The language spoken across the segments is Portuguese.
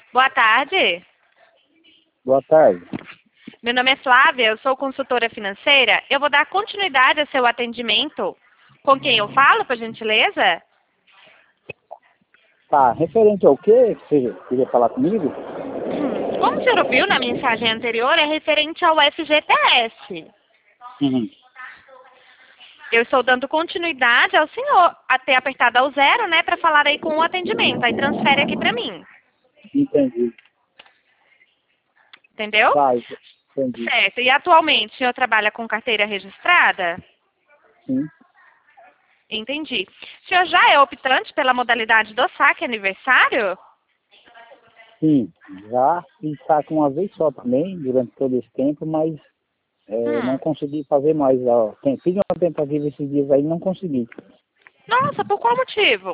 Boa tarde. Boa tarde. Meu nome é Flávia, eu sou consultora financeira. Eu vou dar continuidade ao seu atendimento. Com quem eu falo, por gentileza? Tá, referente ao quê que você queria falar comigo? Como o senhor viu na mensagem anterior, é referente ao FGTS. Uhum. Eu estou dando continuidade ao senhor, até apertado ao 0, né, para falar aí com o atendimento. Aí transfere aqui para mim. Entendi. Entendeu? Tá, entendi. Certo. E atualmente o senhor trabalha com carteira registrada? Sim. Entendi. O senhor já é optante pela modalidade do saque aniversário? Sim, já fiz saque uma vez só também, durante todo esse tempo, mas não consegui fazer mais. Ó. Fiz uma tentativa esses dias aí e não consegui. Nossa, por qual motivo?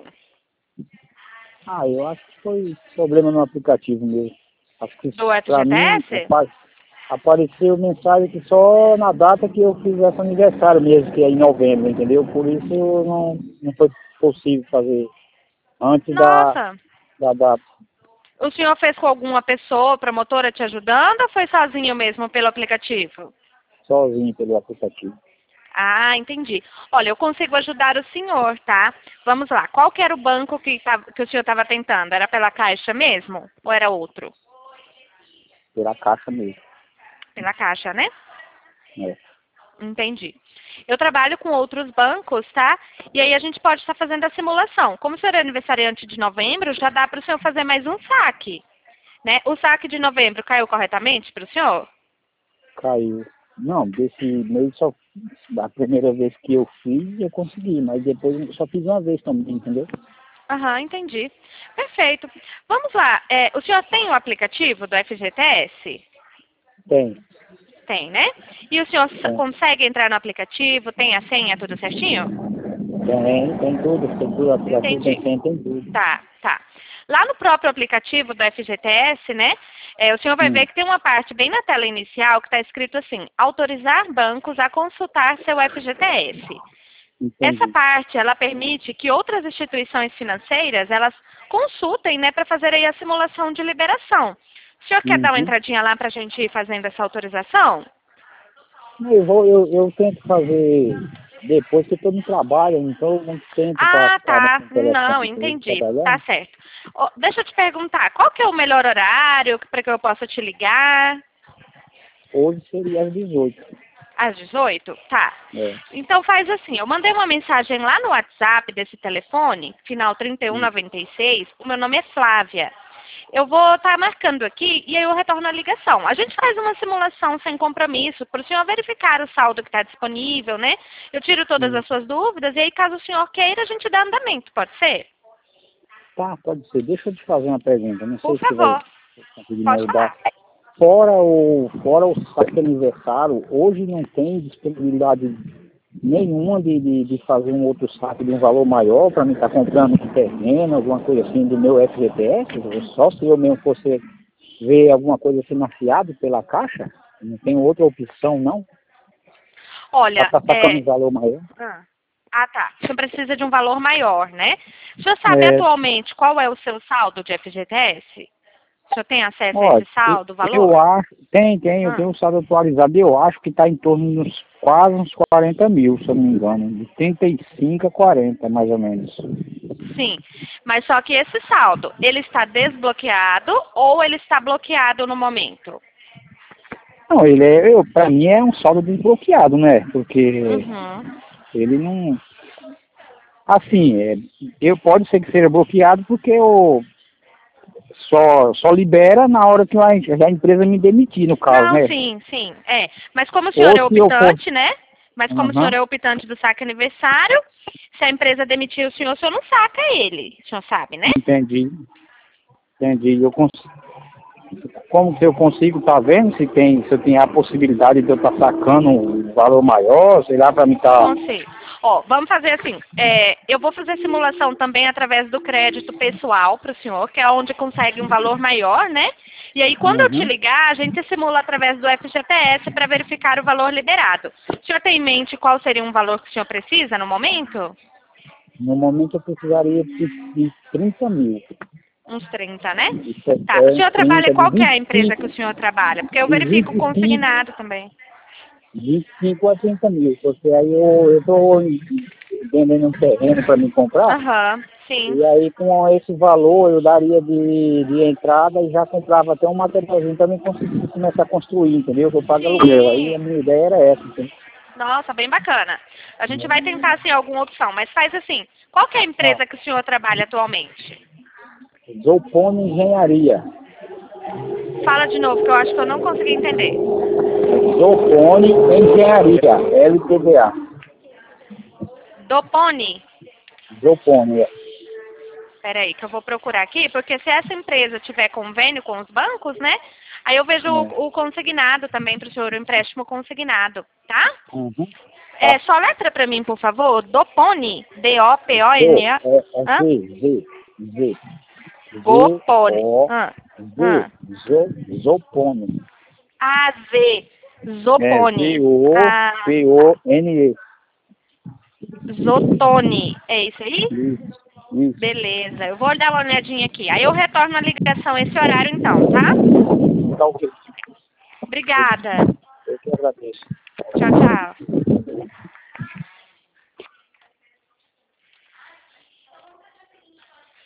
Ah, eu acho que foi problema no aplicativo mesmo. Acho que Do pra mim FGTS? apareceu mensagem que só na data que eu fizesse aniversário mesmo, que é em novembro, entendeu? Por isso não foi possível fazer antes Nossa, da data, o senhor fez com alguma pessoa, promotora te ajudando ou foi sozinho mesmo pelo aplicativo? sozinho pelo aplicativo. Ah, entendi. Olha, eu consigo ajudar o senhor, tá? Vamos lá. Qual que era o banco que o senhor estava tentando? Era pela Caixa mesmo? Ou era outro? Pela caixa mesmo. Pela Caixa, né? É. Entendi. Eu trabalho com outros bancos, tá? E aí a gente pode estar fazendo a simulação. Como o senhor é aniversariante de novembro, já dá para o senhor fazer mais um saque, né? O saque de novembro caiu corretamente para o senhor? Caiu. Não, desse mês só da primeira vez que eu fiz eu consegui, mas depois eu só fiz uma vez também, entendeu? Aham, entendi. Perfeito. Vamos lá. O senhor tem o aplicativo do FGTS? Tem, Tem, né? E o senhor tem, consegue entrar no aplicativo? Tem a senha, tudo certinho? tem tudo, aplicativo Entendi. tem senha, tem tudo. Tá, tá. Lá no próprio aplicativo do FGTS, né? O senhor vai ver Hum, que tem uma parte bem na tela inicial que está escrito assim: autorizar bancos a consultar seu FGTS. Essa entendi. parte, ela permite que outras instituições financeiras, elas consultem, né, para fazer aí a simulação de liberação. O senhor quer dar uma Uhum. entradinha lá para a gente ir fazendo essa autorização? Eu tento fazer depois que eu estou no trabalho, então eu não tento para Ah, ficar tá. no Não, telefone entendi. Tá trabalhando. certo. Ó, deixa eu te perguntar, qual que é o melhor horário para que eu possa te ligar? Hoje seria às 18. Às 18? Tá. É. Então faz assim, eu mandei uma mensagem lá no WhatsApp desse telefone, final Hum. 3196, o meu nome é Flávia. Eu vou estar marcando aqui e aí eu retorno a ligação. A gente faz uma simulação sem compromisso para o senhor verificar o saldo que está disponível, né? Eu tiro todas Hum. as suas dúvidas e aí, caso o senhor queira, a gente dá andamento, pode ser? Tá, pode ser. Deixa eu te fazer uma pergunta. Não Por sei se você vai favor, conseguir me pode ajudar. falar. Fora o saque aniversário, hoje não tem disponibilidade nenhuma de fazer um outro saque de um valor maior para mim estar comprando um terreno, alguma coisa assim do meu FGTS. Só se eu mesmo fosse ver alguma coisa financiado pela Caixa. Não tem outra opção, não? Para Olha, estar sacando um valor maior. Ah, tá. O senhor precisa de um valor maior, né? O senhor sabe É, atualmente qual é o seu saldo de FGTS? O senhor tem acesso a ó, esse saldo, eu valor? acho, eu Ah, tenho um saldo atualizado, eu acho que está em torno dos quase uns 40 mil, se eu não me engano, de 35 a 40, mais ou menos. sim. Mas só que esse saldo, ele está desbloqueado ou ele está bloqueado no momento? Não, para mim é um saldo desbloqueado, né? Porque Uhum. ele não, assim, pode ser que seja bloqueado porque só libera na hora que a empresa me demitir, no caso, Não, né? sim, sim. Mas como o senhor Ou é se eu for, optante, né? Mas como o senhor aham, é optante do saque aniversário, se a empresa demitir o senhor não saca ele. O senhor sabe, né? entendi, entendi. Como que eu consigo estar vendo se eu tenho a possibilidade de eu estar sacando um valor maior, sei lá, para me estar. Consigo. Ó, vamos fazer assim. Eu vou fazer simulação também através do crédito pessoal para o senhor, que é onde consegue um valor maior, né? E aí, quando eu te Uhum. ligar, a gente simula através do FGTS para verificar o valor liberado. O senhor tem em mente qual seria um valor que o senhor precisa no momento? No momento eu precisaria de 30 mil. Uns 30, né? Isso é Tá. O senhor trabalha, 30, qual de que é a empresa 25, que o senhor trabalha? Porque eu de verifico 25, consignado também. 25 a 30 mil, porque aí eu tô vendendo um terreno para me comprar, Aham, sim. e aí com esse valor eu daria de entrada e já comprava até um materialzinho para mim conseguir começar a construir, entendeu? Que eu pago aluguel. Aí a Sim. minha ideia era essa, entendeu? Nossa, bem bacana. A gente vai tentar, assim, alguma opção, mas faz assim, qual que é a Ó, empresa que o senhor trabalha atualmente? Zopone Engenharia. Fala de novo, que eu acho que eu não consegui entender. Zopone Engenharia, LTDA. Dopone? Zopone, é. Peraí, que eu vou procurar aqui, porque se essa empresa tiver convênio com os bancos, né? Aí eu vejo o consignado também para o senhor, o empréstimo consignado, tá? Uhum. É, Tá. só letra para mim, por favor. Dopone. Z, D-O-P-O-N-E. é Hã? Z. Gopone. Z, Zopone. A-Z. É, Zopone. Ah, tá. Zopone. Zotone. É isso aí? Isso. Beleza. Eu vou dar uma olhadinha aqui. Aí eu retorno a ligação esse horário então, tá? Tá ok. Obrigada. Eu que agradeço. Tchau, tchau.